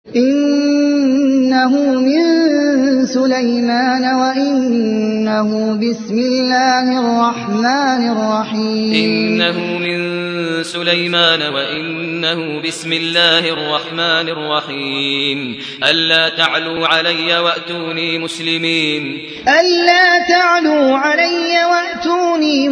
إنه من سليمان وإنه بسم الله الرحمن الرحيم إنه من سليمان وإنه بسم الله الرحمن الرحيم ألا تعلوا علي وأتوني مسلمين ألا تعلوا علي وأتوني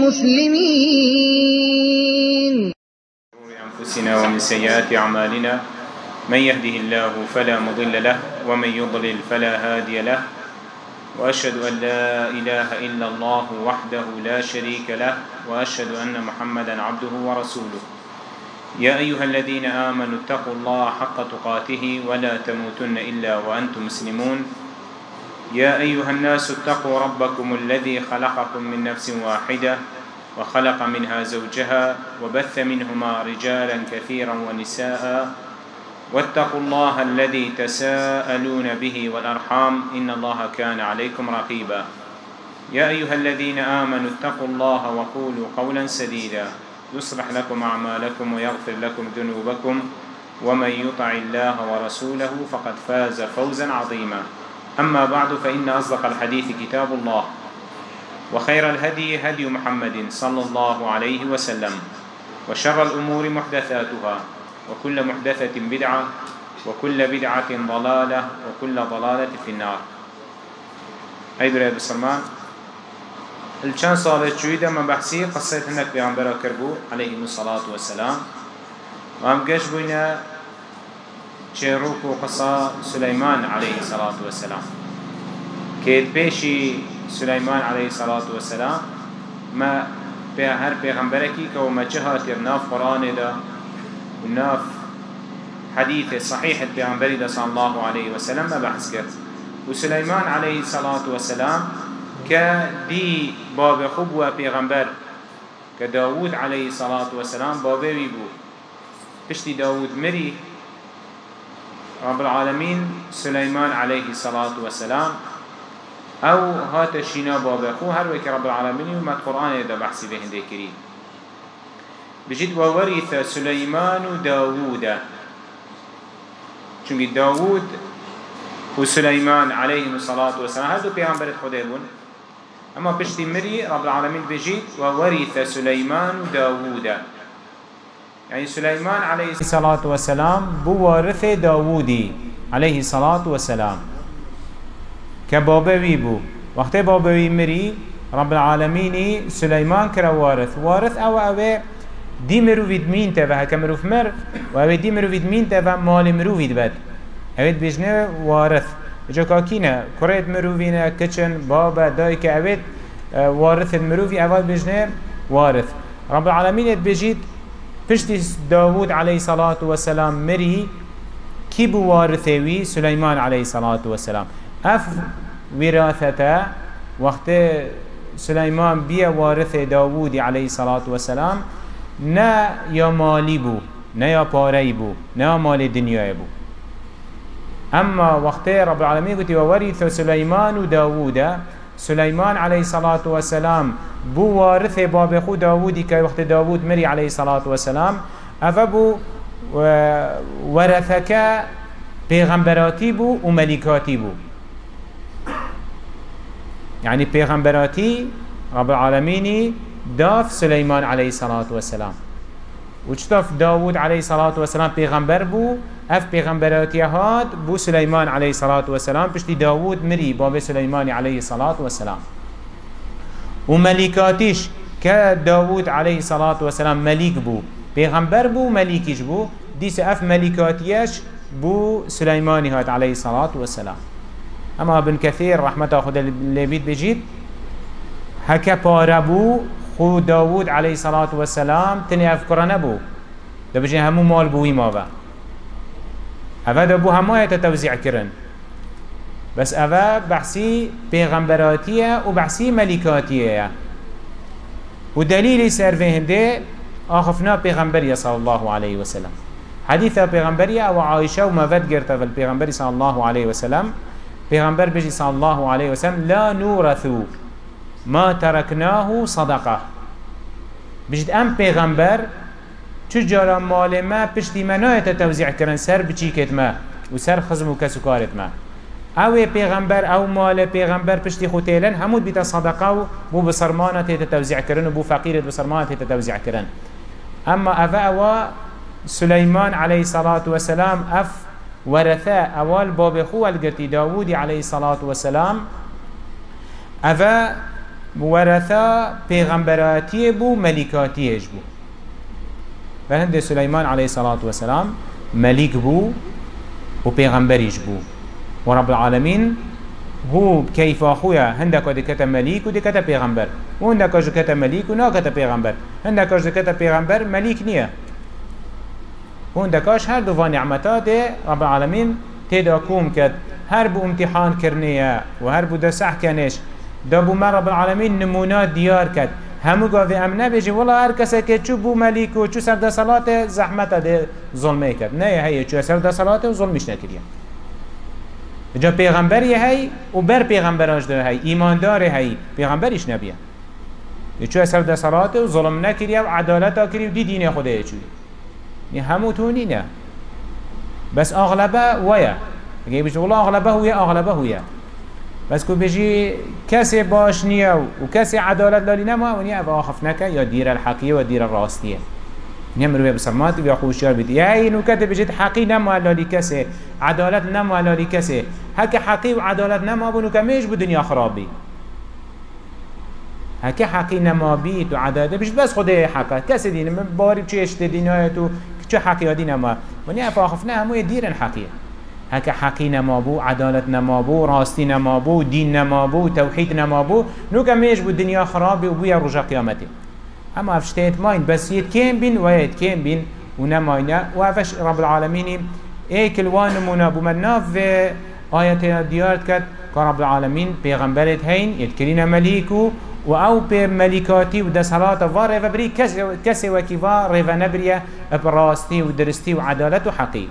مسلمين. أنفسنا ومن سيئات أعمالنا من يهده الله فلا مضل له ومن يضلل فلا هادي له وأشهد أن لا إله إلا الله وحده لا شريك له وأشهد أن محمدا عبده ورسوله. يا أيها الذين آمنوا اتقوا الله حق تقاته ولا تموتن إلا وأنتم مسلمون. يا أيها الناس اتقوا ربكم الذي خلقكم من نفس واحدة وخلق منها زوجها وبث منهما رجالا كثيرا ونساء واتقوا الله الذي تساءلون به والأرحام إن الله كان عليكم رقيبا. يا أيها الذين آمنوا اتقوا الله وقولوا قولا سديدا يصلح لكم أعمالكم ويغفر لكم ذنوبكم ومن يطع الله ورسوله فقد فاز فوزا عظيما. أما بعد فإن أصدق الحديث كتاب الله وخير الهدي هدي محمد صلى الله عليه وسلم وشر الأمور محدثاتها وكل محدثة بدعة وكل بدعة ضلالة وكل ضلالة في النار. أي برای بسرمان الچند سالت جویده من بحثی قصه هنک پیغمبر کربو علیه الصلاة والسلام و هم گشت بوینه چروک و قصه سلیمان علیه الصلاة والسلام که پیشی سلیمان علیه الصلاة والسلام ما به هر پیغمبرکی که ما جهات ناف قرآن دا وناف حديث صحيح البيغمبري صلى الله عليه وسلم ما بحث كرت. وسليمان عليه الصلاة والسلام كدي باب خبوة بيغمبر كداود عليه الصلاة والسلام بابه بيبو بشتي داود مري رب العالمين سليمان عليه الصلاة والسلام او هات الشينا بابه خو هر وكي رب العالمين وما القرآن دا بحثي بهن ذكرين بجد وورث سليمان داود چونك داود وسليمان عليه الصلاة والسلام هذا بيغمبرت خديبون اما بشتي مري رب العالمين بجد وورث سليمان داود يعني سليمان عليه الصلاة والسلام بوارث داودي عليه الصلاة والسلام كبابوي بو وقت بابوي مري رب العالمين سليمان كرا وارث او دي مروفيد مين تبا هكا مروف مر و دي مروفيد مين تبا مال مروفيد بد اوید بجنه وارث اجا كاكينا كريت مروفينا كچن بابا دايك اوید وارث المروفي اوید بجنه وارث رب العالمين بجيت پشتی داود عليه الصلاة والسلام مري كي بو وارثوي سليمان عليه الصلاة والسلام اف وراثته وقت سليمان بيا وارث داود عليه الصلاة والسلام نه یا مالی بو نه یا پاری بو نه مال دنیای بو اما وقت رب العالمین گوتی وورث سلیمان و داوود سلیمان علیه الصلاة والسلام بو وارث باب خود داوودی که وقت داوود مری علیه الصلاة والسلام افا بو ورثک پیغمبراتی بو و ملکاتی بو يعني پیغمبراتی رب العالمين داف سليمان عليه الصلاة والسلام وچطف داود عليه الصلاة والسلام پیغمبر بو اف پیغمبراتي هاد بو سليمان عليه الصلاة والسلام پشتی داود مري باب سليمان عليه الصلاة والسلام وملكاتيش كداود عليه الصلاة والسلام ملك بو پیغمبر بو ملكيش بو ديس اف ملكاتيش بو سليمان هاد عليه الصلاة والسلام. اما ابن كثير رحمته خدا لبيت بجيد هكا پاربو خو داود عليه الصلاة والسلام تني افكار نبو ده بجي همو مال بوي ماوا اوه ده بو همو يتتوزيع كرن بس اوه بحثي پیغمبراتيه و بحثي ملكاتيه و دليل سر فهم ده آخفنا پیغمبرية صلى الله عليه وسلم حديثة پیغمبرية و عائشة و مفد گرتا فالپیغمبري صلى الله عليه وسلم پیغمبر بجي صلى الله عليه وسلم لا نورثو ما تركناه صدقه بجد ام پیغمبر چجارا مال ما پشتی منایت توزیع کرن سر بچی کت ما و سر خزم و کس و کارت ما او پیغمبر او مال پیغمبر پشتی خوتیلن همود بیتا صدقه و بو بسرمانه تیتا توزیع کرن و بو فقیرت بسرمانه تیتا توزیع کرن اما او سليمان عليه الصلاة والسلام ورثاء أول باب خو القرتي داود عليه الصلاة والسلام أفا ورثاء پیغمبراتي بو ملكاتي بو فهند سليمان عليه الصلاة والسلام ملك بو و پیغمبريش بو ورب العالمين هو كيف أخويا هندك دكتا ملك ودكتا پیغمبر وهندك دكتا ملك وناكتا پیغمبر هندك دكتا پیغمبر ملك نيه هندكاش هر دو نعمتات رب العالمين تدا كوم كد هر بو امتحان كرنيه و هر بو دسح كنش دابو ما رب العالمين نمونات ديار كد همو قاوه امنه بيجي والله هر کسا که چو بو ملك و چو سر دا صلاة زحمت ده ظلمه كد نه هي چو سر دا صلاة و ظلمش نكريه جا پیغمبری هی و بر پیغمبراش ده هی ایماندار هی پیغمبریش نبیه چو سر دا صلاة و ظلم نکریه و عدالت کریه و دی دین خوده چوی همو تونی نه بس اغلبه ویا اگه بيجي والله اغلبه هويا بس كو بيجي كسي باش نيا و كسي عدالت لالي نما ونيا ابا اخفناك يا دير الحقية و دير الراستية نمرو بسرمات بيا خوشيار بيت يا هي نو كده بيجي حقي نما لالي كسي عدالت نما لالي كسي هكا حقي و عدالت نما بنو كميش بدنيا خرابي هكا حقي نما بيت و عدالت بيش بس خده حقا كسي دين باري چيش دينايتو چه حقي دين نما ونيا ابا اخفنا همو يدير الحقية هكا حقي نمابو عدالت نمابو راستي نمابو دين نمابو توحيد نمابو نوكا ميش بو الدنيا خرابي وبويا رجا قيامتي اما افشتيت ماين بس يتكين بين ويتكين بين ونماينا وافش رب العالمين ايك الوان منابو مناف في آياتنا ديارت كد كرب العالمين بيغمبرت هين يتكرين مليكو و او به ملكاتي و ده صلاة و ريفا بري كسي وكيفا ريفا نبريا براستي و درستي و عدالت و حقي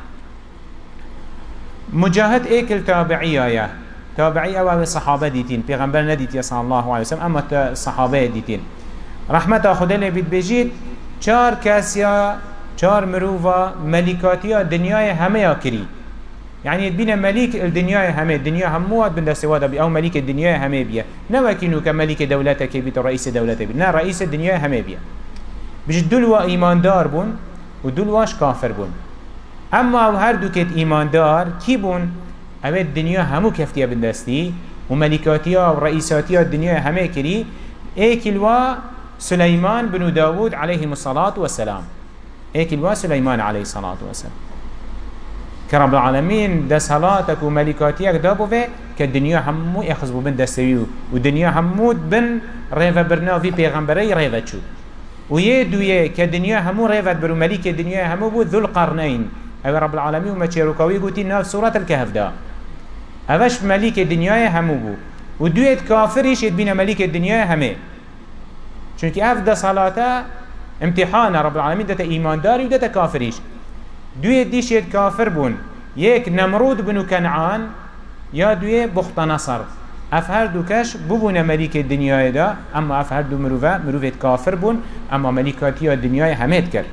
مجاهد ايكل تابعية تابعية و الصحابة ديتين پیغمبر نديت يا صلى الله عليه وسلم اما الصحابة ديتين رحمة خدا لبيت بجيد چار كاسيا چار مروفا ملكاتيا دنياي همه كري يعني بين ملك الدنيا همه الدنيا هموات بند سوادا بي او ملك الدنيا همه بيا نوكينو كملك دولتك بيت رئيس دولتك بيت نا رئيس الدنيا همه بيا بجد دلوا ايمان دار بون و دلواش كافر بون اما هر دو كت ايمان دار كي بون او الدنيا همو كفتيا بندستي و ملكاتيا و رئيساتيا الدنيا همه كري ايكلوا سليمان بن داود عليه الصلاة والسلام ايكلوا سليمان عليه الصلاة والسلام كرب العالمين ده صلاتك وملكاتيك دابو في كالدنيا همو يخزبو بن دستويو والدنيا همو بن ريفا برناو في پیغمبري ريفا چو ويدوية كالدنيا همو ريفا برو ملك الدنيا همو بو ذو القرنين او رب العالمين وما تشيروكاوي قوتي ناف سورة الكهف دا اوش ملك الدنيا همو بو ودويت كافريش يدبين ملك الدنيا همي چونك اف ده صلاة امتحان رب العالمين ده ايمان داري وده كافريش دوی دیش ید کافر بون یک نمرود بنو کنعان یا دوی بخت نصر اف هر دو کش ببونه ملیک دنیای دا اما اف هر دو مروفت کافر بون اما ملیکاتی دنیای همید کرد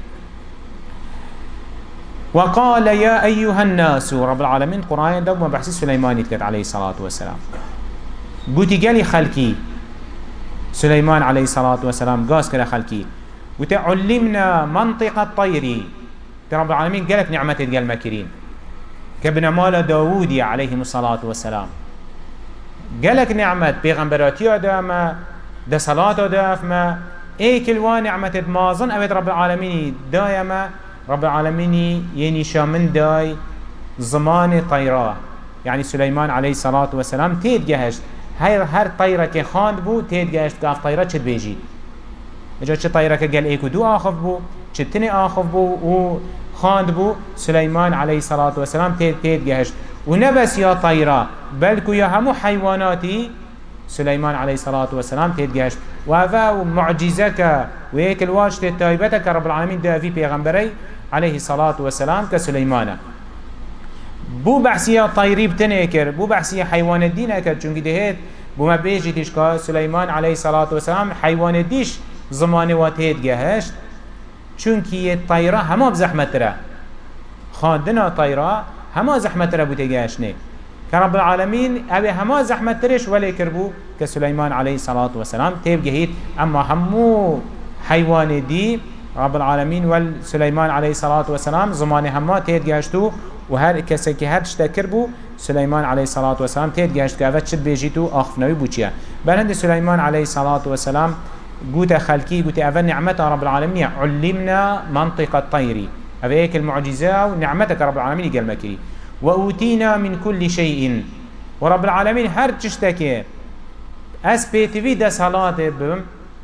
وقال يا أيها الناس رب العالمين قرآن دا ما بحث سليمان يتكت عليه الصلاة والسلام قوتي قالي خلقي سليمان عليه الصلاة والسلام قاس كلا خلقي وتعلمنا منطق الطير رب العالمين قالك نعمة قال ماكرين كابن مال داودي عليه الصلاة والسلام قالك نعمة بيغمبراتي أداما دا صلاة أدافما كلوا نعمة مازن أبد رب العالمين دايما رب العالمين ينشا من داي زمان طيرا يعني سليمان عليه الصلاة والسلام تيد جهشت هر طيرة كخاند بو تيد جهشت قاف طيرة چد بيجي اجا چه طيرة كقال ايكو دو آخف بو چه تني آخف بو و خاند بو سليمان عليه الصلاة والسلام تيد جهشت ونبس يا طيرة بلكو يا همو حيواناتي سليمان عليه الصلاة والسلام تيد جهشت وهذا معجزك وهيك الواجت التايبتك رب العالمين ده في پیغمبري عليه الصلاة والسلام كسليمان بو بحثية طيري بتنكر بو بحثية حيوان الدين اكر چونك دهيت بو ما بيجي تشكا سليمان عليه الصلاة والسلام حيوان الديش زمان واتهيد جهشت چونك الطيرة هما بزحمت را خاندنا طيرة هما زحمت ربو تجاشنه كرب العالمين أبي هما زحمت تريش ولا كربو كسليمان عليه الصلاة والسلام تبجهيد أما همو حيوان دي رب العالمين والسليمان عليه الصلاة والسلام زمان هما تجاشتو وهر کسی که هر چت کربو سليمان عليه الصلاة والسلام تيت جاشت که اول چت بیجیتو آخفنوی بوچیه برند سليمان عليه الصلاة والسلام قوت خلقي قوت اول نعمت رب العالمين علمنا منطق الطير هذا هيك المعجزة ونعمتك رب العالمين قال مكري وأوتينا من كل شيء ورب العالمين هر تشتكي اس بي تي في ده صلاة بم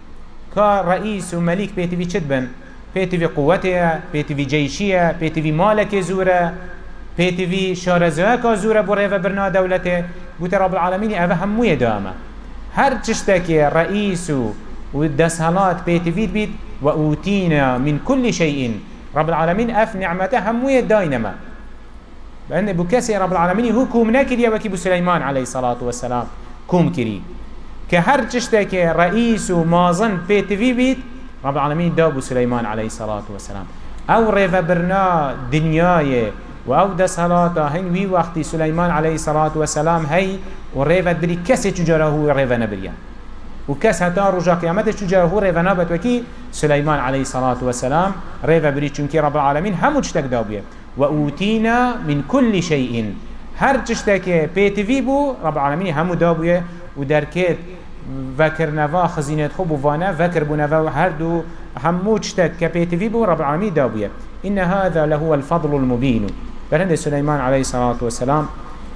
كرئيس وملك بي تي في چد بي تي في قوته بي تي في جيشية بي تي في مالك زوره بي تي في شارزاكا زوره بريفا برنا دولته قلت رب العالمين اوه هموية دامه هر تشتكي رئيس ودسهلات بي تي في بيت وأوتينا من كل شيء رب العالمين اف نعمته هموية داينما بأن بكسي رب العالمين هو كوم ناكري وكي سليمان عليه الصلاة والسلام كوم كري كهر تشتكي رئيس ومازن بي تي في بيت رب العالمين دابو سليمان عليه الصلاة والسلام او ريفا برنا دنياي و ده صلاة هن وی وقتی سليمان عليه الصلاة والسلام هی و ریفت بری کسی چجاره هو ریفت نبریا و کس هتا رجا قیامتش چجاره هو ریفت نبت وکی سليمان عليه الصلاة والسلام ریفت بری چونکی رب العالمین همو چتک دابیه و اوتینا من كل شيء هر چشتک پیتوی بو رب العالمین همو دابیه و درکت وکر نوا خزینت خوب و وانه وکر بو نوا هر دو همو چتک که پیتوی بو رب العالمین دابیه إن هذا لهو الفضل المبين برهند سليمان عليه الصلاة والسلام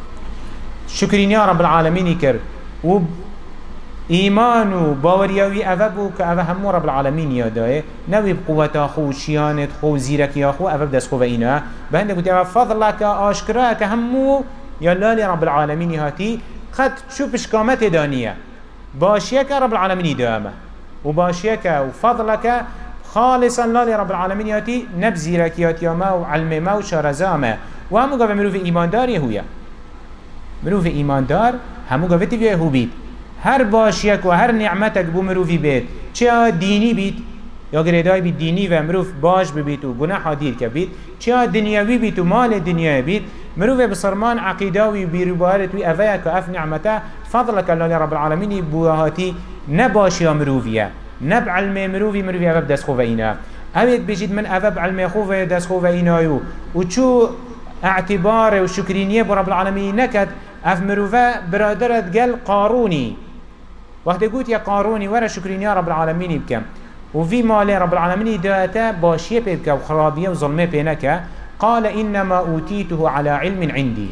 شكرين يا رب العالمين كر و إيمان و باوريوي أفبو كأفهمو رب العالمين يادائه نوي بقوة خو شيانت خو زيرك يا خو أفب دس خو فإنا برهند قلت فضلك أشكراك همو يالله رب العالمين هاتي خد شو بشكامت دانية باشيك رب العالمين دامه وباشيك وفضلك خالصا لا رب العالمين ياتي نبزيرك ياتي ما وعلم ما وشرزامه وهمو قوة مروف إيمان دار يهويا مروف إيمان دار همو قوة تبيه هو بيت هر باشيك و هر نعمتك بو مروفي بيت چه ديني بيت یا گریدای بيت ديني و مروف باش ببيت و گناح دير كبيت چه دنياوي بيت و مال دنيا بيت مروف بصرمان عقيداوي بيروبارت وي أفايك و أف نعمته فضلك الله رب العالمين بوهاتي نباشي مروفيا نب علم مروفي أفب دست خوفه اینا اوید بجید من أفب علم خوفه دست خوفه اینایو و چو اعتبار و شکرینیه برب العالمين نكد اف مروفه برادرت قل قاروني وقت قلت يا قاروني ورا شكرينيا رب العالمين بكم وفي مال رب العالمين داتا باشيه بك وخرابيه وظلمه بينك قال إنما أوتيته على علم عندي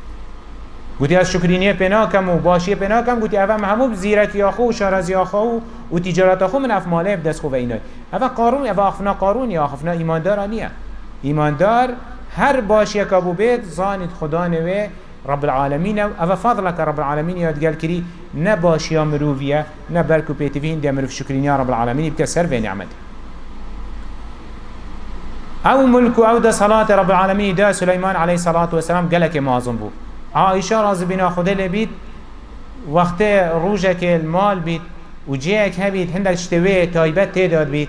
قلت يا شكرينيا بيناكم وباشيه بيناكم قلت يا أفهم همو بزيرك يا أخو وشارز يا أخو وتجارت أخو من أف ماله بدس خو وإناي أفا قارون أفا أخفنا قارون يا أخفنا إيمان دار أنيا إيمان دار هر باشيه كابو بيت زانت خدا نوي رب العالمين أفا فضلك رب العالمين يتقال كري نباشي مروفيا نبركو بيتفين دي مروف شكرين يا رب العالمين بكسر في نعمته أو ملكو أو دا صلاة رب العالمين دا سليمان عليه الصلاة والسلام قالك معظم بو عائشة رازي بنا خده لبيت وقت روجك المال بيت وجيك هبيت هندك اشتوي تايبت تداد بيت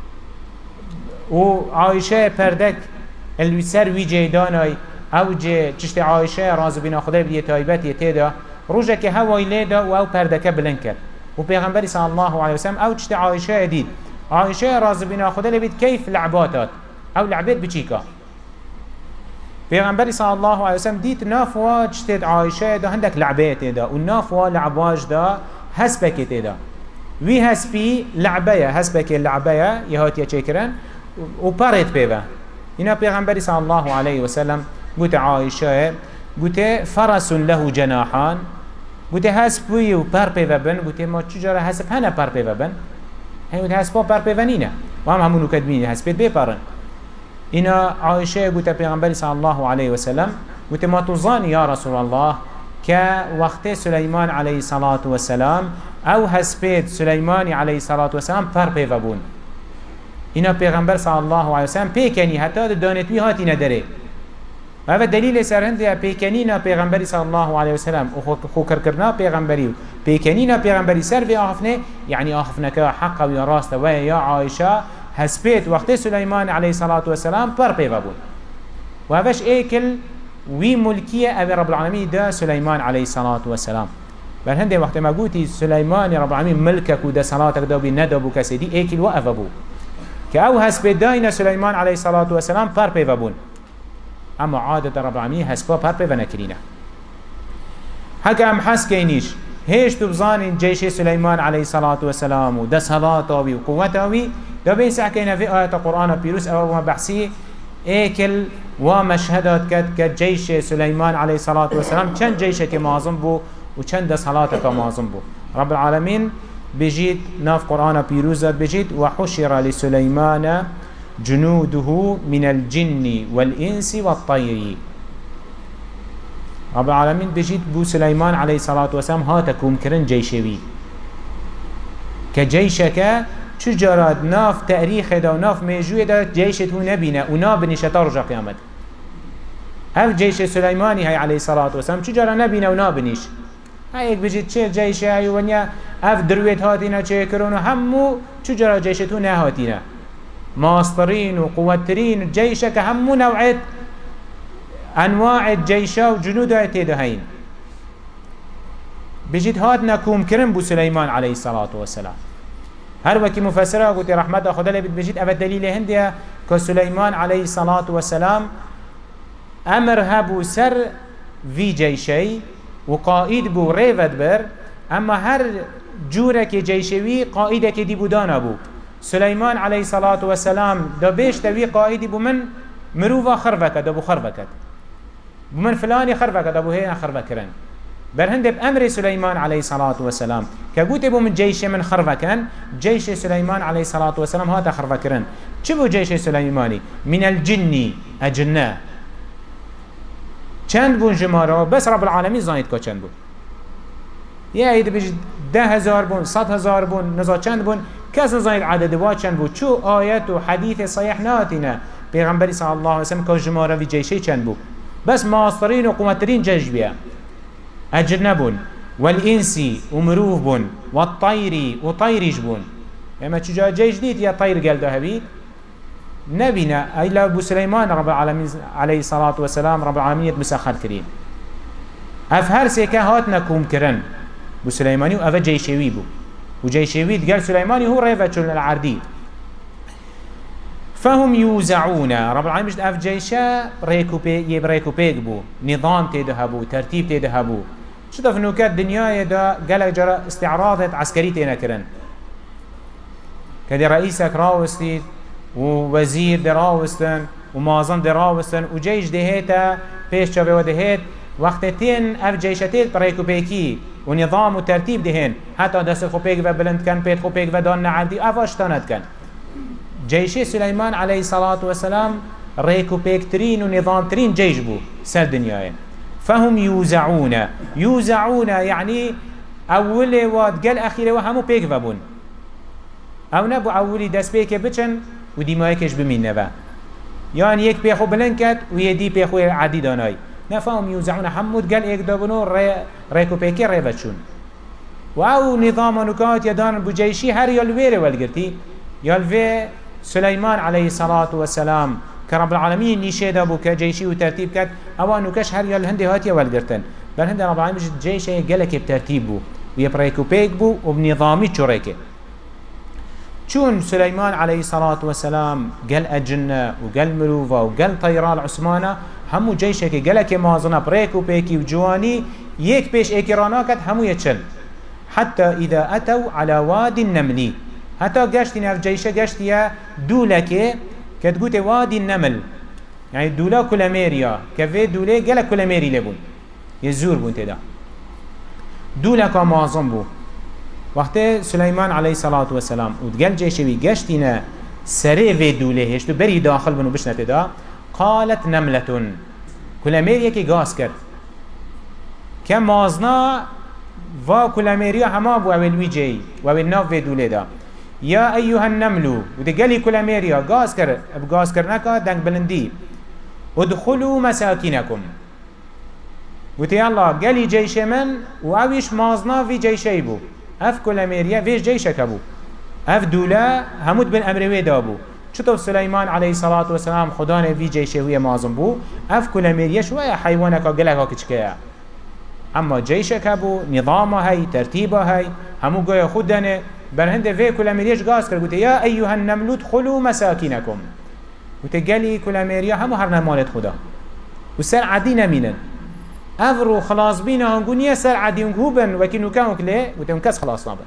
وعائشة پردك الوسر وي جيداناي او جه چشت عایشه راز بنا خدای بدیه تایبت یتیدا روزه که هوای لیدا و او پردکه بلند کرد و پیغمبری صلی الله علیه وسلم او چشت عایشه دید عایشه راز بنا خدای لبید کیف لعباتات او لعبت بچیکا پیغمبری صلی الله علیه وسلم دید نافوا چشت عایشه دا هندک لعبت دا و نافوا لعباج دا هسبک دا وی هسبی لعبه هسبک لعبه یهاتیه چکرن و پارت پیوه اینا پیغمبری صلی الله علیه وسلم قلت عائشة قلت فرس له جناحان قلت هسبوي و پر پیوبن قلت ما چجاره هسب هنه پر پیوبن قلت هسبا پر پیونینه و همونو کدمینه هسبت بپرن اینا عائشة قلت پیغمبر صلی الله علیه وسلم قلت ما تظان یا رسول الله که وقت سليمان علیه الصلاة والسلام او هسبت سليمان علیه الصلاة والسلام پر پیوبون اینا پیغمبر صلی الله علیه وسلم پیکنی حتی دانتوی هاتی نداره وهذا دليل سرهند بيكنينا پیغمبري صلى الله عليه وسلم وخوكر كرنا پیغمبري بيكنينا پیغمبري سر في آخفنا يعني آخفنا كا حق ويا راست ويا عائشة هسبيت وقت سليمان عليه الصلاة والسلام پر پیغبون وهذاش ايكل وی ملکیه او رب العالمین دا سلیمان علیه الصلاة والسلام. بل هنده وقت ما قوتي سليمان رب العالمين ملكك ودا صلاتك دابي ندابو كسيدي ايكل وافبو كأو هسبه داينا سليمان عليه الصلاة والسلام فار بيفبون اما عادة رب العالمين هسبه فار بيفنكرينه هكا ام حس كينيش هيش تبزانين جيش سليمان عليه الصلاة والسلام ودا صلاته وقوته دابي سعكينا في آية القرآن بيروس او ما بحثي ايكل ومشهدات كجيش سليمان عليه الصلاة والسلام كان جيشك معظم بو وچند صلاتك معظم بو رب العالمين بجيت ناف قرآن بيروزات بجيت وحشر لسليمان جنوده من الجن والإنس والطير رب العالمين بجيت بو سليمان عليه الصلاة والسلام هاتكم كرن جيشوي كجيشك چجارات ناف تاريخ دا وناف ميجوه دا جيشته نبينا ونابنش ترجع قيامت هف جيش سليماني هاي عليه الصلاة والسلام چجارا نبينا ونابنش هاي بجيت چه جيش هاي ونيا اف درويت هاتينا چه كرونو همو چجرا جيشتو نهاتينا ماسترين وقوترين جيشك همو نوعت انواع الجيشة وجنود هايتيدهين بجيت هاتنا كوم كرم بو سليمان عليه الصلاة والسلام هر وكي مفسره قلت رحمة خدا لبت بجيت افا دليل هندية كسليمان عليه الصلاة والسلام امر هبو سر في جيشي وقائد بو ريفد بر اما هر جورك جيشوي قائدك دي بودانا بو سليمان عليه الصلاة والسلام دا بيش توي قائد بو من مروفا خرفك دا بو خرفكت بو من فلاني خرفك دا بو هينا خرفكرن برهند بأمر سليمان عليه الصلاة والسلام كقوت بو من جيش من خرفكن جيش سليمان عليه الصلاة والسلام هذا خرفكرن چبو جيش سليماني من الجن أجنة چند بون جمارا بس رب العالمين زانيت كا چند بون يا ايد بيج 10,000 بون 100,000 بون نزا چند بون كاس زانيت عدد وا چند بون چو آيات و حديث صحيح ناتنا پیغمبر صلى الله عليه وسلم كا جمارا في جيشي چند بون بس ماسترين و قوترين جيش بيا أجنة بون والإنسي ومروف بون والطيري وطيريش بون اما چجا جيش ديت يا طير قال ده بيت نبينا أي لا أبو سليمان رب العالمين عليه الصلاة والسلام رب العالمين مسخر كرين أفهر سيكا هاتنا كوم كرن بو سليماني وأفا جيشوي بو وجيشوي قال سليماني هو ريفة شلن العردي فهم يوزعون رب العالمين بجد أف جيشا ريكو بيك بو نظام تيدهبو ترتيب تيدهبو شو في نوكات دنيا دا قالك جرى استعراضات عسكري تينا كرن كدي رئيسك راوستي ووزير دراوستن ومازن دراوستن وجيش دهيتا پیش چاوه و دهيت وقتتين اف جيشتين بريكو بيكي ونظام وترتيب دهين حتى دست خو بيك و بلند كان بيت خو بيك و دان نعدي افاشتانت كان جيش سليمان عليه الصلاة والسلام ريكو بيكترين ونظام ترين جيش بو سر دنياي فهم يوزعون يعني اولي واد قل اخيري وهمو بيك وبون او نبو اولي دست بيك بچن و دیمایکش بمین نبا یعنی یک پیخو بلند کد و یه دی پیخو عدی دانای نفهم یوزعون حمود قل ایک دابنو ریکو پیکی ریوچون و او نظام نکات یدان بجیشی هر یالویره والگرتی یالوی سلیمان علیه الصلاة والسلام که رب العالمین نیشه دابو که جیشی و ترتیب کد او نکش هر یال هنده هاتی والگرتن بل هنده رب العالمین جیشه گلک بترتیب بو و یه ریکو پیک بو و بنظامی چوریکه چون سليمان عليه الصلاة والسلام قال أجنة وقال مروفا وقال طيران عثمانة همو جيشك قالك مازنا بريك وبيكي وجواني يك بيش ايكراناكت همو يتشل حتى إذا أتوا على وادي النمل حتى قاشتنا في جيشة قاشتيا دولك كتقوت وادي النمل يعني دولا كولاميريا كفي دولي قالك كولاميري لبون يزور بون تدا دولك مازن بو وقت سليمان عليه الصلاة والسلام وتقال جيشوي قشتنا سري في دوله هشتو بري داخل بنو بشنة دا قالت نملة كلاميريا كي قاس كرد كم مازنا و كلاميريا هما بو اول ويجي واول ناف في دوله دا يا أيها النملو وتقالي كلاميريا قاس كرد بقاس كرنكا دنك بلندي ادخلوا مساكنكم وتي الله قالي جيش من واويش مازنا في جيشي بو اف كولاميريا فيش جيشك ابو اف دولا همود بن امروي دابو چطور سلیمان علیه الصلاة والسلام خدا نوی جیشه وی مازم بو اف کلمیریه شویه حیوانه که گلک ها کچکه اما جیشه که بو نظام های ترتیب های همو گویا خود دنه برهند وی کلمیریش گاز کرد گوته یا ایوها النملو دخلوا مساکینکم گوته گلی کلمیریه همو هر نمالت خدا و سر عدی نمینن افرو خلاص بينا هنقول سر عادي هنقوبن وكينو كانوا كله وتنكس خلاص نابن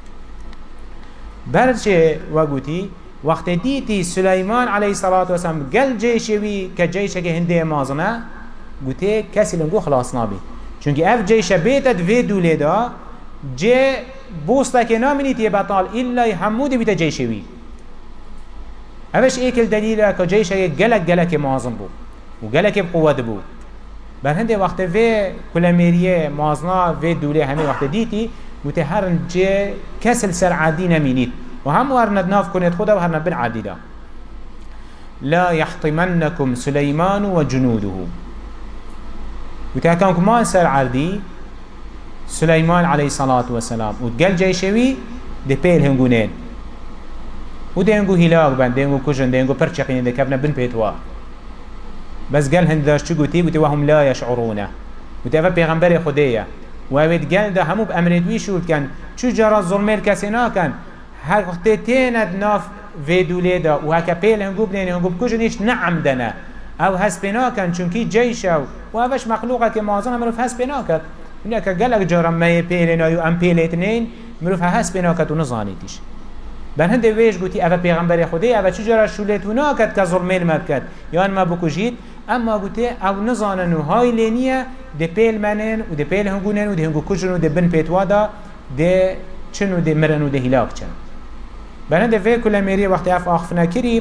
برشة وقتي وقت ديتي سليمان عليه الصلاة والسلام قال جيشوي كجيش هندي مازنا قلتي كسي لنقو خلاص نابي چونك اف جيش بيتت في دولدا جي بوستا نامني تي بطال إلا يحمود بيت جيشوي افش ايك الدليل كجيش قلق مازن بو وقلق بقوة بو بر هنده وقت وی کلمیریه مازنا وی دوله همه وقت دیتی گوته هرن جه کسل سر عادی نمینید و هم هرند ناف کنید خدا و هرند بن عادی دا لا يحطمنكم سليمان وجنوده گوته اکان کمان سر عادی سليمان عليه الصلاة والسلام و گل جیشوی ده پیل هنگونین و ده هنگو هلاک بند ده هنگو کجن ده هنگو پرچقین ده کبنا بن پیتوا بس قال هند داشت قوتي قوتي وهم لا يشعرونه قوتي أفا پیغمبر خديه وأوید قال ده همو بأمرت ويشول كان شو جرى الظلم الكسينا كان هاقتي تيند ناف فيدولي ده وهكا بيل هنقوب لين هنقوب كوجنيش نعم دنا أو هسبنا كان چونكي جيشه وهفش مخلوقه كمازن مروف هسبنا كان هناك قالك جرى ما يبيلنا يو أم بيلتنين مروف هسبنا كان ونظانيتش بل هنده ويش قوتي أفا پیغمبر خديه أفا چو جرى شولتونا كان كظلم المبكت يان ما بكوجيد اما گوته او نزانن و های لینیه ده پیل منن و ده پیل هنگونن و ده هنگو کجن و ده بن پیتوادا ده چن و ده مرن و ده هلاک چن بنده وی کل میری وقتی اف آخفنا کری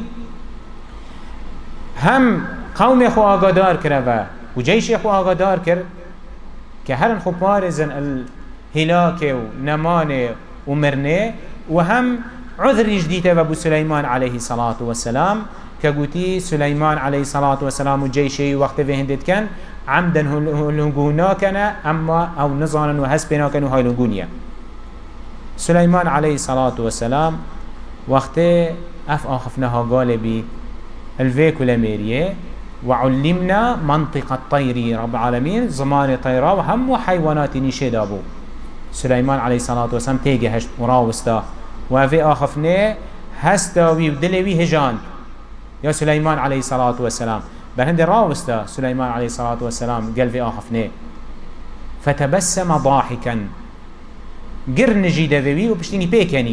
هم قوم خو آگادار کرده و جیش خو آگادار کرد که هرن خو پارزن الهلاک و نمان و مرنه و هم عذر جديده وابو سليمان عليه الصلاة والسلام كقوتي سليمان عليه الصلاة والسلام وجيشه وقت في هندت كان عمدا هلنقونا كان أما أو نظانا وهسبنا كانوا هاي لنقونيا سليمان عليه الصلاة والسلام وقت أخفناها قالبي الفيك الأميرية وعلمنا منطق الطير رب العالمين زمان طيرا وهم حيوانات نشيد أبو سليمان عليه الصلاة والسلام تيجي هشت مراوستا وفي آخفناه هستاوي ودلوي هجان يا سليمان عليه الصلاة والسلام بهند راوستا سليمان عليه الصلاة والسلام قال في آخفناه فتبسم ضاحكا قرن جيدوي وبشتيني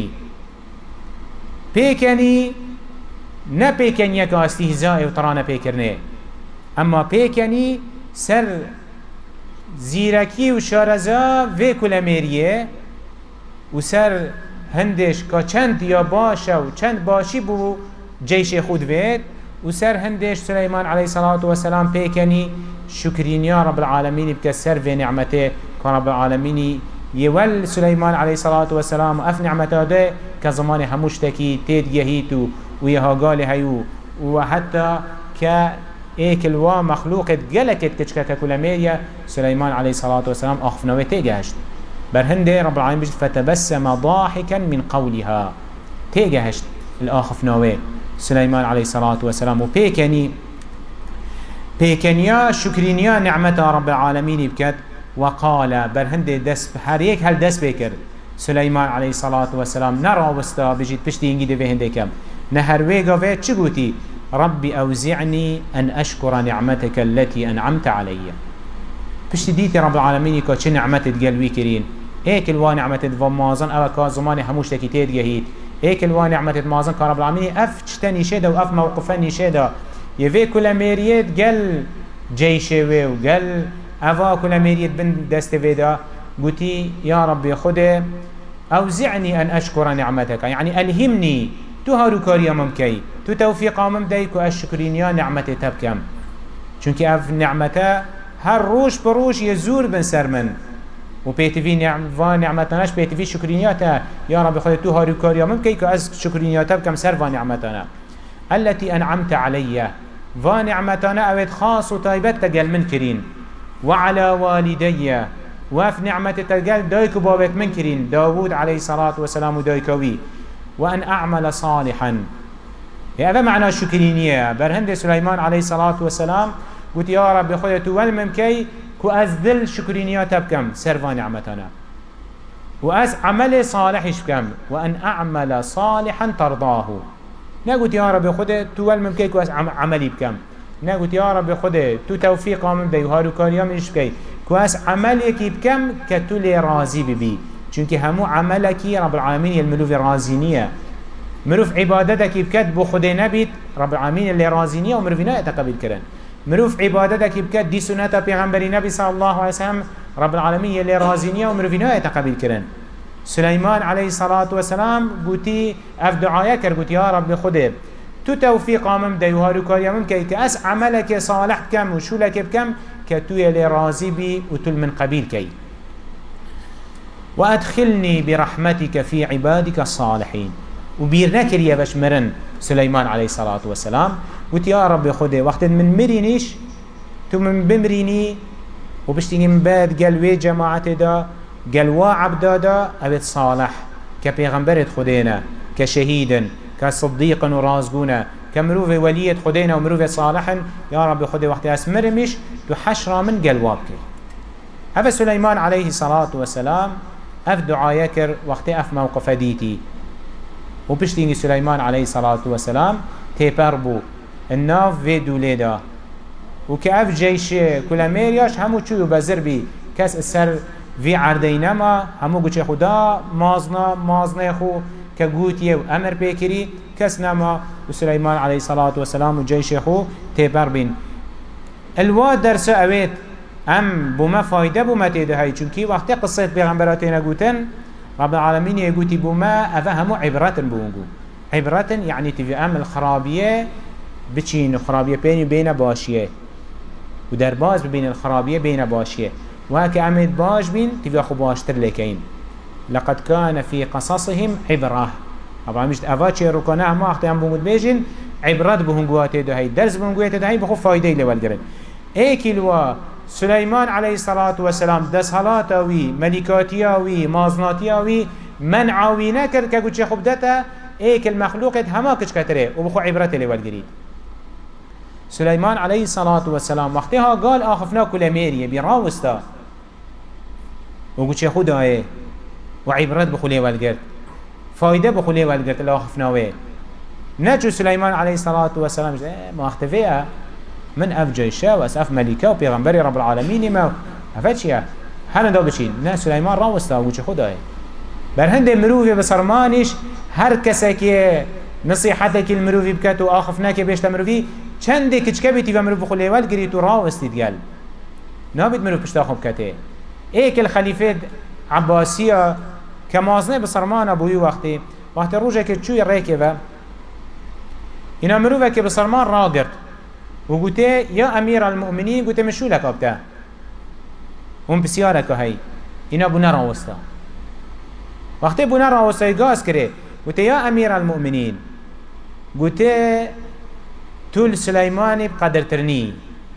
بيكني نا بيكني يكا استهزاء وطرانا بيكرناه اما بيكني سر زيركي وشارزا في كل ميريه وسر هندش که چند یا باشه و چند باشی بو جیش خود وید و سر هندش سلیمان علیه الصلاة والسلام پیکنی شکرین یا رب العالمین بکسر و نعمته که رب العالمین یول سلیمان علیه الصلاة والسلام اف نعمته ده که زمان هموشتکی تید یهیتو و یها قالی هیو و حتی که ایکل و مخلوقت گلکت کچکه کلمیه سلیمان علیه الصلاة والسلام آخفنوه تیگهشت برهنده رب العالمين بجد فتبسم ضاحكا من قولها تيجهشت الآخف نوي سليمان عليه الصلاة والسلام وبيكنيا شكرينيا نعمة رب العالمين بكت وقال برهنده دس هريك هل دس بكر سليمان عليه الصلاة والسلام نرى وستا بجد بشتي انجي بهنده كم نهر ويقا فيت شقوتي ربي أوزعني أن أشكر نعمتك التي أنعمت علي بشتي ديتي رب العالمين كا چه نعمت تقلوي كرين ايك الوا نعمت مازن او كا زمان هموش تكيتيت جهيد ايك الوا نعمت مازن كا رب العالمين اف چتني شدا و اف موقفني شدا يفي كل ميريت قل جيشه و قل افا كل ميريت بن دست فيدا قلتي يا ربي خده اوزعني ان اشكر نعمتك يعني الهمني تو هارو كاريا ممكي تو توفيقا ممديك و اشكرين يا نعمتي تبكم چونك اف نعمته هر روش بروش يزور بن سرمن و بيتفي نعمتناش بيتفي شكرينياتا يا رب خذ تو هاري كاريا ممكن كو از شكرينياتا بكم سر نعمتنا التي انعمت علي نعمتنا اويد خاص وطيبت تقل من كرين وعلى والدي واف نعمة تقل دايكو بابت من كرين داود عليه الصلاة والسلام دايكوي وان اعمل صالحا هذا معنى شكرينية. برهند سليمان عليه الصلاة والسلام قلت يا رب خودت والممكي كو أزدل شكرينية تبكم سرفان نعمتنا وأس عمل صالح بكم وأن أعمل صالحا ترضاه. نقول يا رب خودت والممكي كو أس عملي بكم. نقول يا رب خودت تو توفيق من بيهارو كاريا منش بكي كو أس عملك بكم كتولي راضي ببي چونك همو عملك رب العالمين الملوف رازينية مروف عبادتك بكت بو خده نبيت رب العالمين اللي رازينية ومروفنا يتقبل كرن. مروف عبادتك بكت دي سنة پیغمبر نبي صلى الله عليه وسلم رب العالمين اللي رازينية ومروفنا يتقبل كرن. سليمان عليه الصلاة والسلام قوتي اف دعايا كر قوتي يا رب خده تو توفيق من ديوهارو كاريا من كي كأس عملك صالح بكم وشولك بكم كتو اللي رازي بي وتل من قبيل كي وأدخلني برحمتك في عبادك الصالحين. وبيرنا كريا باش مرن سليمان عليه الصلاة والسلام قلت يا رب خده وقت من مرينيش تو من بمريني وبشتيني من بعد قلوي جماعة دا قلوا عبدا دا أبد صالح كبيغمبرت خدينا كشهيدا كصديقا ورازقونا كمروف ولية خدينا ومروف صالحا يا رب خده وقت اسمرمش تو حشرة من قلوابك. هذا سليمان عليه الصلاة والسلام اف دعايا كر وقت اف موقف ديتي وبشتيني سليمان عليه الصلاة والسلام تيبربو الناف في دوليدا وكأف جيش كل ميرياش همو چويو بزربي كس السر في عردينما همو قوچه خدا مازنا خو كقوتيه وامر بيكري كس نما وسليمان عليه الصلاة والسلام وجيش خو تيبربين الواد درس اويت ام بوما فايده بوما تيده هاي چونكي وقت قصة پیغمبراتنا قوتن رب العالمين يقولي بوما أفهموا عبرات بونجو عبرات يعني تبي أم الخرابية بتشين الخرابية بين باشية ودرباز بين الخرابية بين باشية وهك أمد باش بين تبي أخو باشتر لكين لقد كان في قصصهم عبرة طبعا مش أفاتشي ركناه ما أختي أم بونجو بيجين عبرات بونجوات ده هاي درس بونجوات ده هاي بخو فايدة اللي والجرن كيلوا سليمان عليه الصلاة والسلام دس هلاتاوي ملكاتياوي مازناتياوي منعاوي نكر كقول شيخ بدتا المخلوق هما كش كتره وبخو عبرته لوالجريد. سليمان عليه الصلاة والسلام وقتها قال آخفنا كل ميري براوستا وقول شيخ دايه وعبرت بخو لوالجرد فايدة بخو لوالجرد اللي آخفناوه نجو سليمان عليه الصلاة والسلام ما اختفيها من اف جيشه واسف ملكه وبيغمبري رب العالمين ما افتشيا هل دا بچين نه سليمان راوستا وچ خدای برهند مروفي بسرمانش هر کسی که نصيحتك المروفي بكاتو آخفناك بيشتا مروفي چند كچكبتي ومروف خليوال گريتو راوستي ديال نابد مروف بشتا خوب كته الخليفه عباسيه كمازنه بسرمان ابوي وقت روجه که چوي ريكبه اینا مروفه که بسرمان راگرد وقلت يا أمير المؤمنين قلت مشو لك أبتا بسيارك هاي إنا بنا راوستا وقت بنا راوستا يقاس كري قلت يا أمير المؤمنين قلت تول سليماني بقدر ترني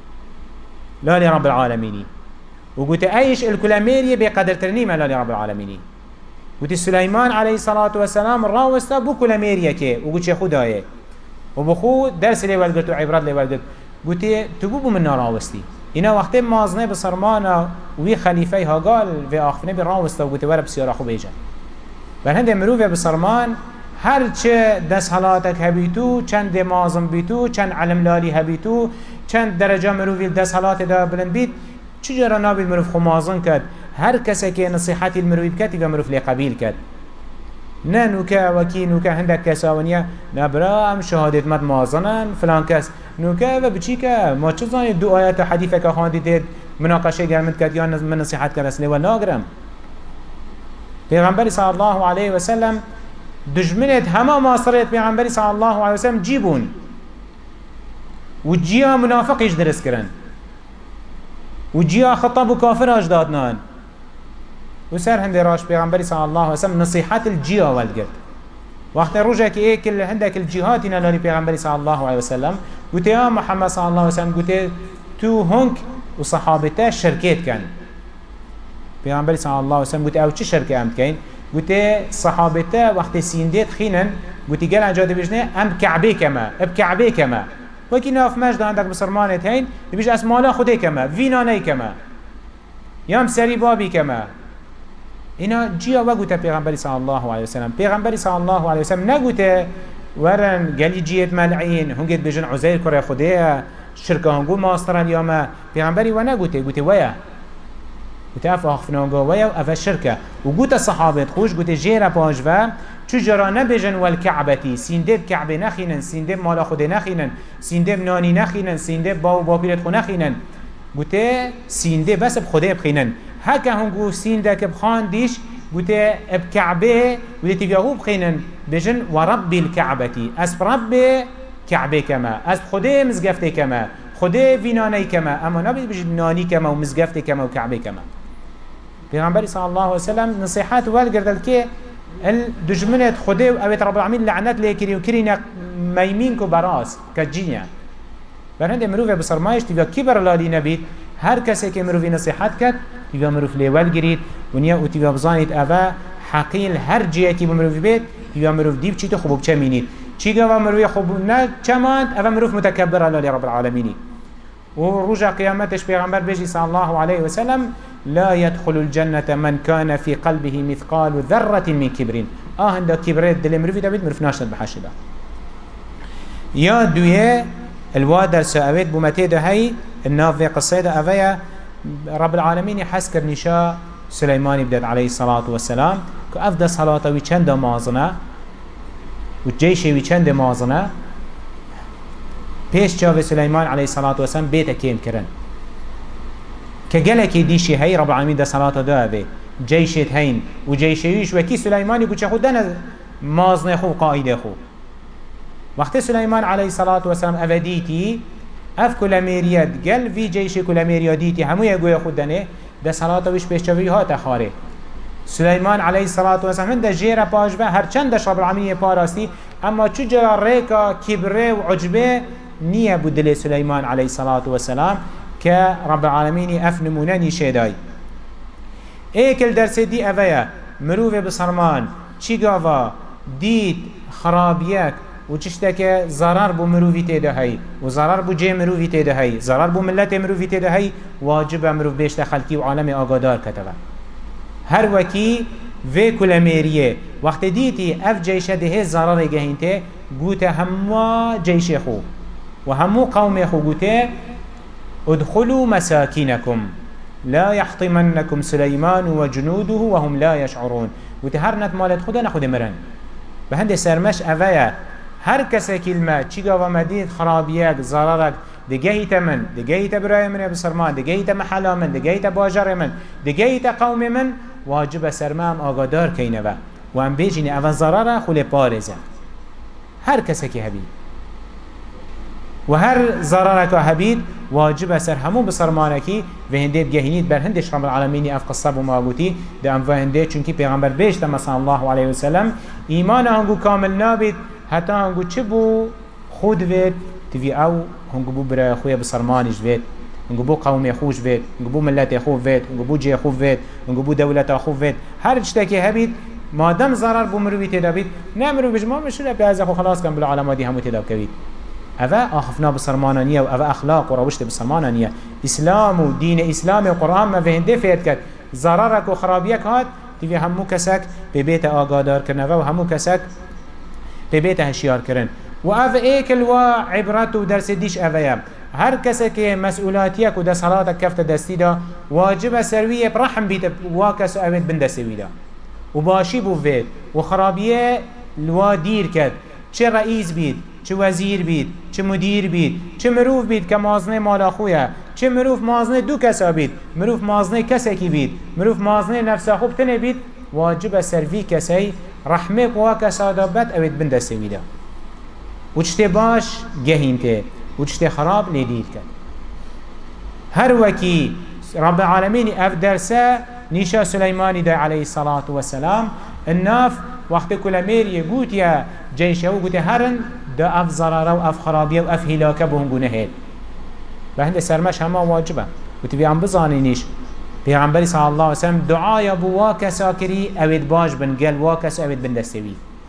لا لرب العالمين وقلت أيش الكلاميري بقدر ترني ما لا لرب العالمين قلت سليمان عليه الصلاة والسلام راوستا بو كلاميري كي وقلت شيخو دايه وبخو درس لي والدت وعبرات لي والدت قلت تبوبو من راوستي إنا وقت مازنه بصرمانه وي خليفه قال في آخفنه براوسته وقلت ورا بسيارة خو بيجا برهند مروفه بصرمان هر چه دست حالاتك هبيتو چند مازن بيتو چند علم لالي هبيتو چند درجه مروفه دست حالات دا بلند بيت چجرا نابي المروف خو مازن كد هر کسی که نصيحتي المروف بكت يبقى مروف لي قبيل كد نه نوكا وكي نوكا عندك كساونيا نبرا ام شهادت مد مازنن فلان كس نوكا و بچيكا ما چه زاني دو آيات حديثك خانديت مناقشه گرمت كد یا من نصيحت كد اصلي ولا ناگرم پیغمبر صلى الله عليه وسلم دجمنت هما ماصريت پیغمبر صلى الله عليه وسلم جيبون وجيا منافق ايش درس كرن وجيا خطاب وكافر اجدادنان وسر هندي راش پیغمبر صلى الله عليه وسلم نصيحات الجيا والقرد وقت روجه كي كل عندك الجهات نالي پیغمبر صلى الله عليه وسلم قلت يا محمد صلى الله عليه وسلم قلت تو هنك وصحابته شركات كان پیغمبر صلى الله عليه وسلم قلت او چه شركه امت كان قلت صحابته وقت سينديت خينن قوتي قال عجاد بيجنه ام كعبه كما بكعبه كما وكي ناف مجد عندك بسرمانت هين بيج اسمالا خده كما فيناني كما يام سري بابي كما اینا جیا و گوته پیغمبری صلی الله علیه وسلم پیغمبری صلی الله علیه وسلم نگوته ورن گلی جیت ملعین هنگت بجن عزیر کره خوده شرکه هنگو ماستر الیامه پیغمبری و نگوته گوته ویا گوته اف آخفنانگا ویا و اف شرکه و گوته صحابت خوش گوته جیر پاش و چجرا نبجن والکعبتی سیندب کعبه نخینن سیندب مالا خوده نخینن سیندب نانی نخینن سیندب باو باپیرت خو نخینن گوته سیندب بس بخوده بخینن هكا هنگو سينده كبخان ديش قوتي بكعبه قوتي تبيهو بخينن بجن ورب الكعبة أس رب كعبه كما أس خده مزقفته كما خده فيناني كما أما نبي بجن ناني كما ومزقفته كما وكعبه كما پیغمبر صلى الله عليه وسلم نصيحات والقردل كي الدجمنة خده وأبيت رب العالمين لعنات ليكري وكرينا ميمينكو براس كجينيا برهند مروفه بسرمايش تبيه كبر لالي نبيت هر کسی که مروفی نصیحت کرد تیوه مروف لیول گرید و نیا او تیوه بزانید اوه حقیل هر جیتی بمروفی بید تیوه مروف دیب چی تو خوب چه مینید چی گوه مروفی خوب نه چماند اوه مروف متکبر علی رب العالمینی و رجع قیامتش پیغمبر بجی صلی الله علیه وسلم لا يدخل الجنة من كان في قلبه مثقال ذرة من كبرين هندا كبرت دل مروفی دابید مروف ناشد بحشده یا دویه الوادر سأوید بومته ده هی الناف في قصيدة أفيا رب العالمين حسكر نشاء سليمان بدأت عليه الصلاة والسلام كأفضل صلاة ويشند مازنة والجيش ويشند مازنة بيش جاوه سليمان عليه الصلاة والسلام بيتا كيم كرن كجلك ديشي هاي رب العالمين ده صلاة ده أبي جيشت هين وجيشيش وكي سليمان يقول شخو دانا مازنة خو قائد خو وقت سليمان عليه الصلاة والسلام أفديتي اف کلامریت گل وی جیش کلامریادیتی همو یگوی خود دنه ده صلاة ویش پیشچوی ها تخاره سلیمان علیه الصلاة والسلام ده جیر پاش و هرچند دش رب العالمین پاراستی اما چجا ریکا کبره و عجبه نیه بود دل سلیمان علیه الصلاة والسلام که رب العالمین اف نمونه نیشه ایکل درس دی اویا مروف بسرمان چی گاوا دید خرابیک و چشتك ضرر بو مروفي تيده هاي و ضرر بو جي مروفي تيده هاي ضرر بو ملت مروفي تيده هاي واجب مروف بيشت خلقي و عالم آگادار كتبه هر وكي في كل ميريه وقت ديتي اف جيشه ده ضرر جهنته قوته هموا جيش خو و همو قوم خو قوته ادخلوا مساكنكم لا يحطمنكم سليمان وجنوده وهم لا يشعرون قوته هر نت مالت خدا نخود مرن بهند سرمش اوه هر کسی کلمه چی گاوا مدید خرابیک ضررک دگهیت من دگهیت برای من بسرمان دگهیت محلا من دگهیت باجر من دگهیت قوم من واجب سرمام آگادار کینه و ام بیجینی اول ضرره خول پارزه هر کسی که هبید و هر ضررک هبید واجب سر همو بسرمانکی و هنده بگهینید بر هندش رب العالمینی اف قصه بماغوتی ده ام و هنده چونکی پیغمبر بیشت مثلا الله علیه وسلم ایمان هنگو کامل نابید حتی هنگو چه بو خود وید تیوی او هنگو بو برای خوی بسرمانیش وید هنگو بو قوم خوش وید هنگو بو ملت خوب وید هنگو بو جه خوب وید هنگو بو دولت خوب وید هر چتاکی هبید مادم ضرر بو مروی تدابید نمرو بجمع مشروع بیازه خو خلاص کن بلا علاماتی همو تداب کوید اوه آخفنا بسرمانانیه و اوه اخلاق و روشت بسرمانانیه اسلام و دین اسلام و قرآن ما فهنده فید کد ضررک و خرابیک هات تیوی همو کسک به بیت آگادار کرنه و همو کسک به بیت هشیار کرن و اوه ایکل و عبرت و درس دیش اوه هر کسی که مسئولاتیک و ده صلاتک کفت دستی دا واجب سرویه برحم بیت و کس اوید بندسوی دا و باشی بو وید و خرابیه لوا دیر کد چه رئیس بید چه وزیر بید چه مدیر بید چه مروف بید که مازنه مالا خویه چه مروف مازنه دو کسا بید مروف مازنه کسی کی بید مروف مازنه نفسه خوب تنه بید واجب سروی کسی رحمه و کسا دابت اوید بندسوی دا و چته باش گهینته و چته خراب لیدید کد هر وکی رب العالمین اف درسه نیشا سلیمانی دا علیه الصلاة والسلام الناف وقت كل مير يقول يا جيشه وقت هرن دا اف ضرره و اف خرابيه و اف هلاكه بهم گنهید بهند سرمش همه واجبه وتبي عم بزانينيش پیغمبر صلی الله علیه وسلم دعای بو واکسا کری اوید باش بن گل واکس اوید بن دستوی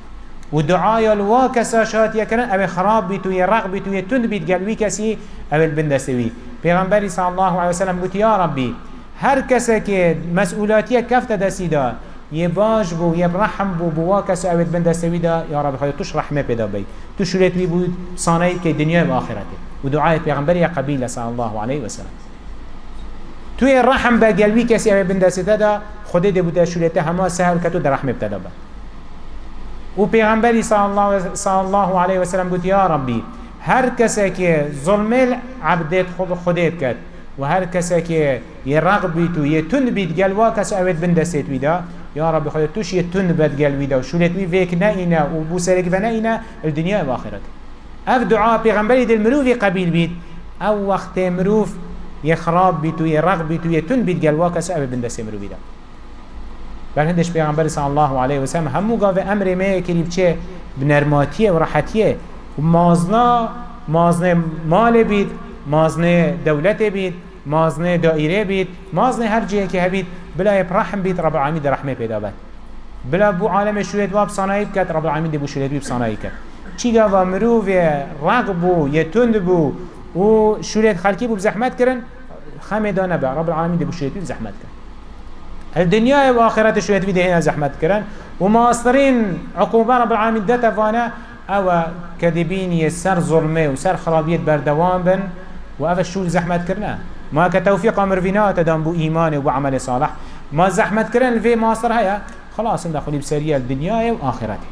ودعايا الواكسا شاتيا كرن او خراب بيتو يرق بيتو يتند بيت قلبي كسي او البندسوي پیغمبر صلى الله عليه وسلم قلت يا ربي هر کسی که مسئولیتی کفت دستی دا یه باش بو یه رحم بو بوا کسی اوید بندستوی دا یا رب خواهد توش رحمه پیدا بی تو شورت بی بود صانعی که دنیا و آخرته و دعای پیغمبر یا قبیل صلی الله علیه وسلم توی رحم با قلبی کسی اوید بندستی دا خود ده بوده شورت همه سهل که تو در رحمه پیدا با و پیغمبری صلی الله علیه وسلم گفت یا ربی هر کسی که ظلم عبدت خودت کرد و هر کسی که یه رغب بیت و یه تند بیت گلوا کسی اوید بندست ویدا یا رب خودت توش یه تند بد گل ویدا و شولت وی ویک نه و بوسرک و نه الدنیا و آخرت اف دعا پیغمبری دل مروفی قبیل بیت او وقت مروف یه خراب بیت و یه رغب بیت و یه تند بیت گلوا کسی اوید بندست مروف ویدا بل هندش پیغمبر صلی الله علیه و سلم همو گاوه امر ما کریب چه بنرماتیه و راحتیه و مازنه مال بید مازنه دولت بید مازنه دائره بید مازنه هر جهه که هبید بلا رحم بید رب العالمین در رحمه پیدا بد بلا بو عالم شورت واب صناعی بکد رب العالمین دی بو شورت واب صناعی کد چی گاوا مروف رقب بو یه تند بو و شورت خلقی بو بزحمت کرن خمه دانه با رب العالمین دی بو شورت واب زحمت کرن الدنيا وآخرت شوية في دهنا زحمت كرن وماصرين عقوبة رب العالمين داتا فانا او كذبين يسر ظلمه وسر خرابية بردوان بن وأفا الشول زحمت كرنا ما كتوفيق أمر فينا تدام بو إيمان وبو عمل صالح ما زحمت كرن الفي ماصر هيا خلاص ندخل بسرية الدنيا وآخرته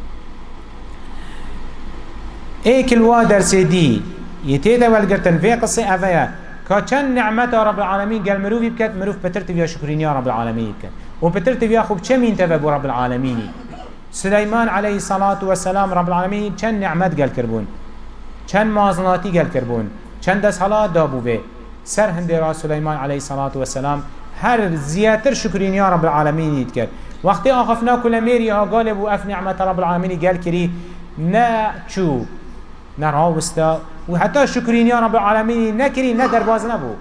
ايك الوادر سيدي يتيدا والقرتن في قصة أفايا كان نعمت رب العالمين قال مروفي بكت مروف بترتب يا شكرين يا رب العالمين بكت وبترتب يا خوب كمين تبابو رب العالمين سليمان عليه الصلاة والسلام رب العالمين كان نعمت قال كربون كان مازناتي قال كربون كان دس حالات دابو به سر هندي راس سليمان عليه الصلاة والسلام هر زياتر شكرين يا رب العالمين يتكر وقت آخفنا كل ميري ها قالبو اف نعمت رب العالمين قال كري نا شو نراوستا وحتى شكرين يا رب العالمين نكري ندر باز نبو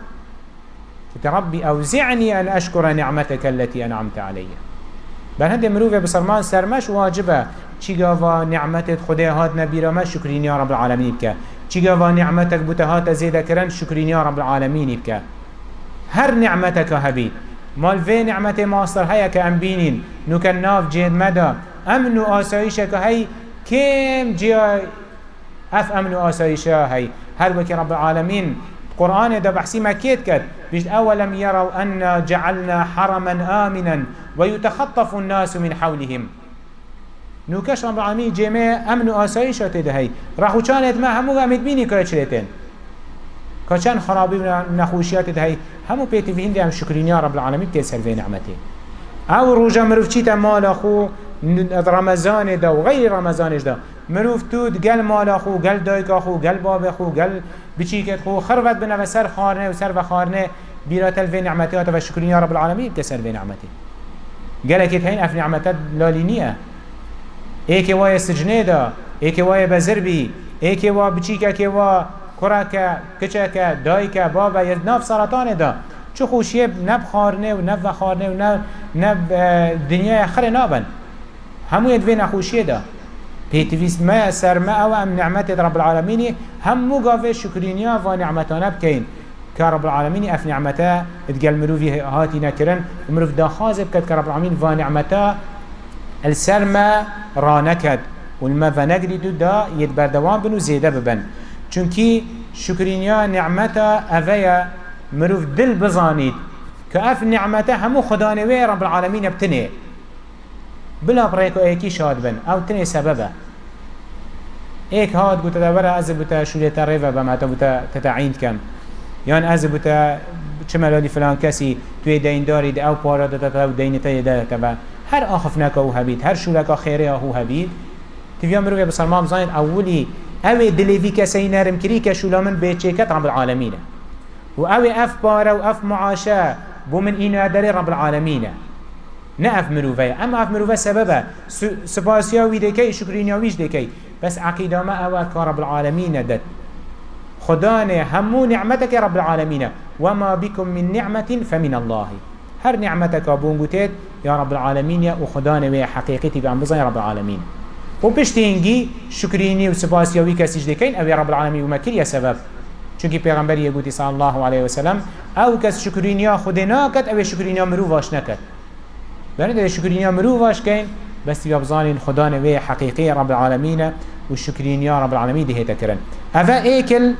ربي أوزعني أن أشكر نعمتك التي أنعمت علي بل هنده مروفة بسرمان سرمش واجبه چيقاوا نعمتك خده هات نبيرا ما شكرين يا رب العالمين بك چيقاوا نعمتك بتهات زيدا كرن شكرين يا رب العالمين بك هر نعمتك هبيت مال في نعمت ماستر هيا كأنبينين نوكن ناف جيد مدى أمن آسايشك هي كم جي اف امن و آسایشه هی هر وکی رب العالمین قرآن دا بحثی مکیت کد بجد اولم يروا أن جعلنا حرما آمنا ويتخطف الناس من حولهم نوكش رب العالمين جميع امن و آسایشه تده هی راحو چانت ما همو غمید بینی که چلیتن که چند خرابی و نخوشیات ده هی همو پیتی فیهن ده هم شکرینی رب العالمین تیسر في نعمته او روژا مروف چیتا مال اخو رمضان ده و غیر رمضانش ده مروف تود گل مال خو گل دایک خو گل باب خو گل بچیکت خو خروت بنا و سر خارنه و سر و خارنه بیرات الفی نعمتیات و شکرین رب العالمین کسر في نعمتی گلکت هین اف نعمتات لالینیه ایک وای سجنه دا ایک وای بزربی ایک وای بچیکه وای کرکه کچکه دایکه بابا ناف سرطان دا چو خوشیه نب خارنه و نب خارنه و نب دنیا خر نابن همو يدوي نخوشيه دا بيتفيس ما سر ما او ام نعمت رب العالمين هم مقافي شكرينيا ونعمتانا بكين كرب العالمين اف نعمتا اتقال مروفي هاتي نكرن ومروف دا خازب كد كرب العالمين ونعمتا السر ما رانكد والما فنقري دا يتبردوان بنو زيادة ببن چونكي شكرينيا نعمتا افيا مروف دل بزانيد كاف نعمتا همو خدانوي رب العالمين بتنه بلا بريكو ايكي شاد بن او تني سببه ايك هاد بوتا دابرا از بوتا شوليتا ريفا بماتا بوتا تتعيند كم يان از بوتا چملالي فلان كسي توي دين داري دي او پارا داتا و دينتا داتا هر آخفناكا هو هبيد هر شولكا خيريا هو هبيد تفيا مروفيا بسلمان بزاين اولي اوه دليفي كسي نارم كري كشولا من بيتشيكت رب العالمين و اوه اف بارا و اف معاشا بو من اينا داري رب العالمين نأف مروفيا اما اف مروفيا سببه سپاسيا وي ديكي شكرينيا ويش ديكي بس عقيدة ما اوه كرب العالمين دد خداني همو نعمتك يا رب العالمين وما بكم من نعمة فمن الله هر نعمتك بونغوتيت يا رب العالمين وخداني وي حقيقتي بأنبزا يا رب العالمين و پشتینگی شکرینی و سپاسیاوی کسیش دکین اوی رب العالمین و مکریه سبب چونکی پیغمبر یگوتی صلی الله علیه وسلم او کس شکرینیا خود ناکد اوی شکرینیا مرو واش نکد برند اوی شکرینیا مرو واش کن بس يبزانين خدا نوي حقيقي رب العالمين والشكرين يا رب العالمين دي هيتا أفا ايكل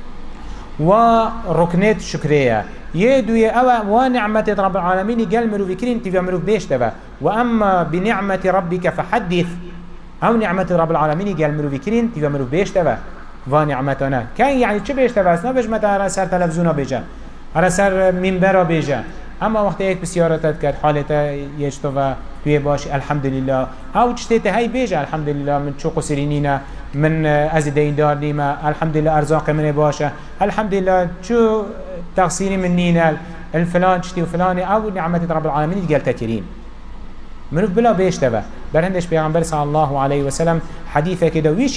وركنات شكرية يدوي أوا ونعمة رب العالمين قال مرو فكرين تبا مرو بيش تبا وأما بنعمة ربك فحدث أو نعمة رب العالمين قال مرو فكرين تبا مرو بيش تبا ونعمتنا كان يعني چه بيش تبا اسنا بيش متى على سر تلفزيون بيجا على سر منبر بيجا اما وقت ایک بسیارتت کرد حالتا یجتو و توی باش الحمدلله او چتیت هی بیجه الحمدلله من چو قصرینینا من از دین دار نیما الحمدلله ارزاق من باشه الحمدلله چو تقصیری من نینال الفلان چتی و فلان او نعمت رب العالمین قال تكرين منو بلا بیشته و برهندش پیغمبر صلی الله علیه وسلم حدیثه که دویش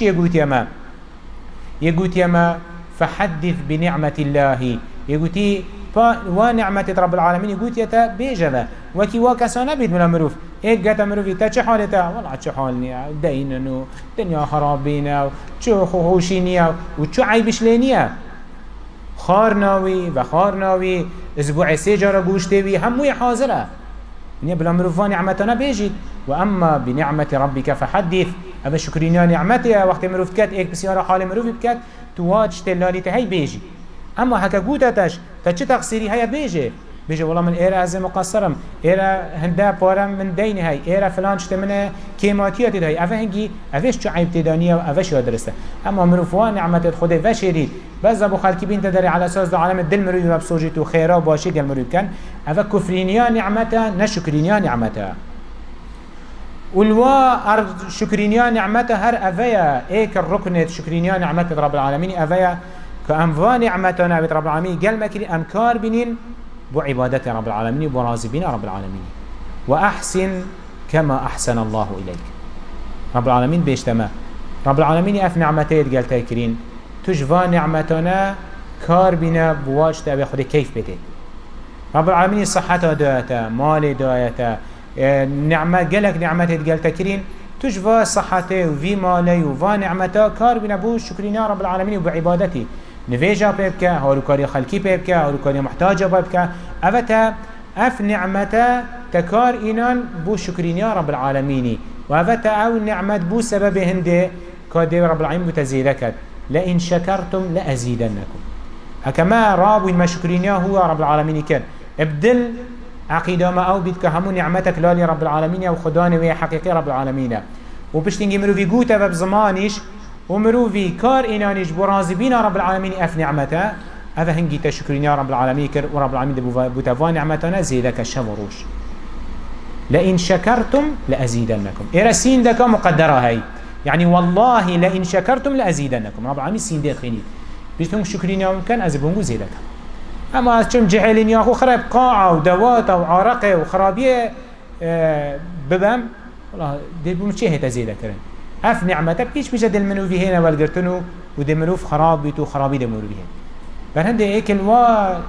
يقول يما فحدث بنعمة الله يقول ونعمة رب العالمين يقول يتا بيجذا وكي واكسانا بيت من المروف ايك قاتا مروفي تا چه حالتا والله چه حالنيا ديننو دنيا خرابينا چو خوشينيا وچو عيبش لينيا خارناوي وخارناوي اسبوع سيجارة قوشتوي هموي حاضرة بلا مروفان نعمتنا بيجيت وأما بنعمة ربك فحدث أبا شكرينيا نعمتها وقت مروف كات ايك بسيارة حال مروف بكات تواج تلالي تهي بيجي اما هكا قوتتش تا چه تقصيري هيا بيجي والله من ايرا از مقصرم ايرا هنده پارم من دين هاي ايرا فلان چته من كيماتيات هاي افا هنگي افش چو عيب تدانيه و افش يادرسته اما مروفوان نعمت خده وشيريد بس ابو خلقي بين تدري على اساس دو عالم الدل مروي وبسوجيتو خيرا باشي قال مروي كان افا كفرينيا نعمتا نشكرينيا نعمتا والوا شكرينيا نعمتا هر افيا ايك الركنة شكرينيا نعمت رب العالمين افيا كأنفا نعمتنا بيت رب العالمين قال مكري أمكار بنين بو عبادة رب العالمين بو رازبين رب العالمين وأحسن كما أحسن الله إليك رب العالمين بيشتما رب العالمين أف نعمتي قال تاكرين تجفا نعمتنا كار بنا بواجتا بيخد كيف بيتك رب العالمين صحة دايتا مال دايتا نعمة قالك نعمتي قال تاكرين تجفا صحته وفي مالي وفا نعمته كار بنا بو شكرين رب العالمين وبعبادتي نفيجا بيبكا هاروكاري خلقي بيبكا هاروكاري محتاجة بيبكا أفتا أف نعمتا تكار إنان بو شكرين يا رب العالمين وأفتا أو نعمت بو سبب هنده كادي رب العالمين بتزيدكت لئن شكرتم لأزيدنكم هكما رابو ما شكرين يا هو رب العالمين كان ابدل عقيدة ما أو بيتك همو نعمتك لالي رب العالمين وخداني وهي حقيقي رب العالمين وبشتنجي مروفي قوتا وبزمانيش ومروفي كار إنانيش برازبين رب العالمين أف نعمته أفا هنجي تشكرين يا رب العالمين كر ورب العالمين بوتفا نعمتنا زيدك الشمروش لئن شكرتم لأزيدنكم إيرا سين دكا مقدرة هاي يعني والله لئن شكرتم لأزيدنكم رب العالمين سين ديت خيني بيستون شكرين يا ممكن أزبونجو زيدك أما أشتم جهلين ياخو خراب قاعة ودوات وعرقة وخرابية ببام والله دي بمشيه تزيدك كرن اف نعمته بكيش بيجا دل منو في هنا والقرتنو ودي منو في خراب بيتو خرابي دي منو في هنا برهند ايكل و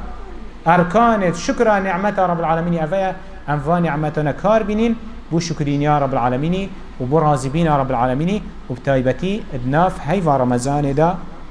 اركان شكرا نعمته رب العالمين افيا انفا نعمتنا كار بنين بو شكرين يا رب العالمين وبو رازبين يا رب العالمين وبتايبتي ادناف هيفا رمضان دا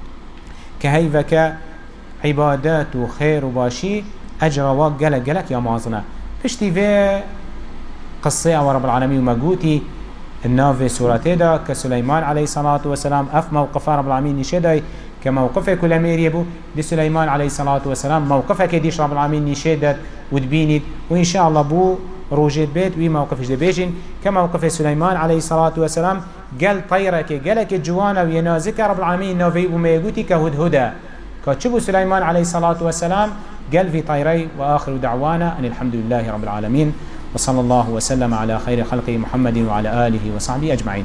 كهيفك عبادات وخير وباشي اجر واق قلق يا مازنا فشتي في قصة رب العالمين ومقوتي النافي سورة دا كسليمان عليه الصلاة والسلام أف موقف رب العالمين نشداي كموقفه كل مير يبو دي سليمان عليه الصلاة والسلام موقفه كديش رب العالمين نشدت ودبينت وإن شاء الله بو روجت بيت وي موقفش دبيجن كموقف سليمان عليه الصلاة والسلام قال طيرك قالك جوانا وينازك رب العالمين نافي وما يقوتي كهدهدا كتشبو سليمان عليه الصلاة والسلام قال في طيري وآخر دعوانا أن الحمد لله رب العالمين وصلى الله وسلم على خير خلقه محمد وعلى آله وصحبه أجمعين.